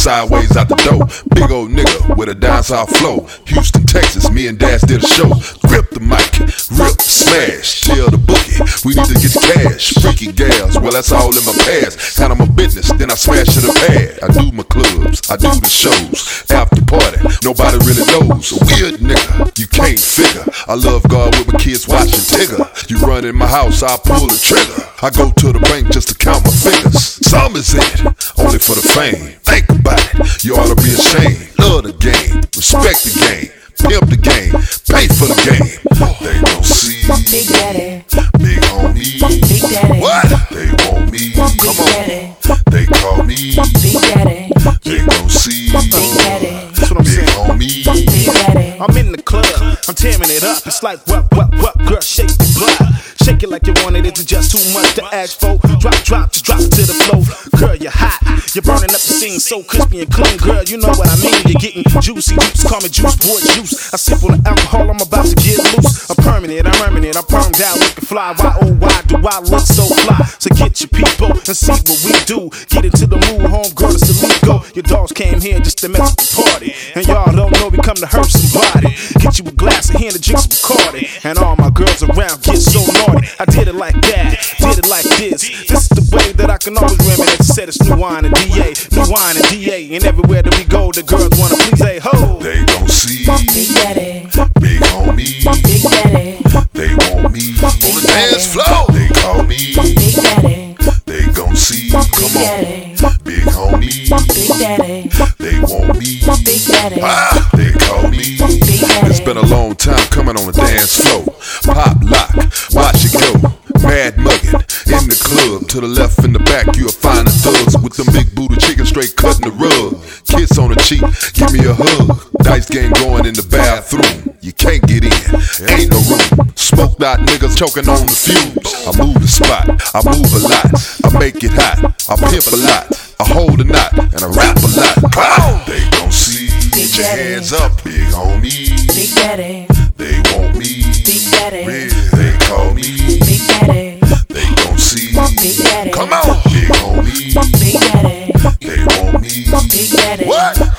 sideways out the door. Big old nigga with a dancehall flow. Houston, Texas, me and Dash did a show. Grip the mic, rip, smash, chill the bookie. We need to get the cash, freaky gals, well that's all in my past. Handle my business, then I smash to the pad. I do my clubs, I do the shows. After party, nobody really knows. A weird nigga, you can't figure. I love God with my kids watching Tigger. You run in my house, I pull the trigger. I go to the bank just to count my fingers. Some is it, only for the fame. Think about it, you ought to be ashamed. Love the game, respect the game, pimp the game, pay for the game. They gon' see Big Daddy, big homie. Big Daddy, What? They want me. Come Daddy, on, they call me. Big Daddy, They gon' see Big Daddy, That's what I'm big saying. homie. Big Daddy. I'm in the club, I'm tearing it up. It's like what, girl, shake the block. Shake it like you want it, it's just too much to ask for. Drop, just drop it to the flow. Girl, you're hot, you're burning up the scene so crispy and clean. Girl, you know what I mean, you're getting juicy juice. Call me Juice Boy Juice. I sip on the alcohol, I'm about to get loose. I'm permanent, I'm permed out, looking fly. Why, oh, why do I look so fly? So get your people and see what we do. Get into the mood, home girl, it's illegal. Your dogs came here just to mess with the party, and y'all don't know we come to hurt somebody. Get you a glass of Henny, drink some Bacardi, and all my girls around get so naughty. I did it like that, did it like this. This is the way that I can always reminisce. Said it's new wine and DA, new wine and DA, and everywhere that we go, the girls wanna please. Hey ho, They gon' see Big Daddy, big homie. Big Daddy, They want me on the dance floor. They call me. Big Daddy, They gon' see. Come Daddy, on, big homie. Big Daddy, They want me. Big Daddy, Ah, they call me. Big Daddy. It's been a long time coming on the dance floor. Pop lock, watch it go. Mad muggin' in the club. To the left and the back, you'll find the thugs with them big booty chickens straight cutting the rug. Kiss on the cheek, give me a hug. Dice game going in the bathroom. You can't get in, ain't no room. Smoked out niggas choking on the fumes. I move the spot, I move a lot. I make it hot, I pimp a lot. I hold a knot and I rap a lot. They gon' see. Get your hands up, big homie. Big Daddy, They want me. Big Daddy, They call me. Big Daddy, They gon' see. Big Daddy, Come on, big homie. Big Daddy, They want me. Big Daddy. What?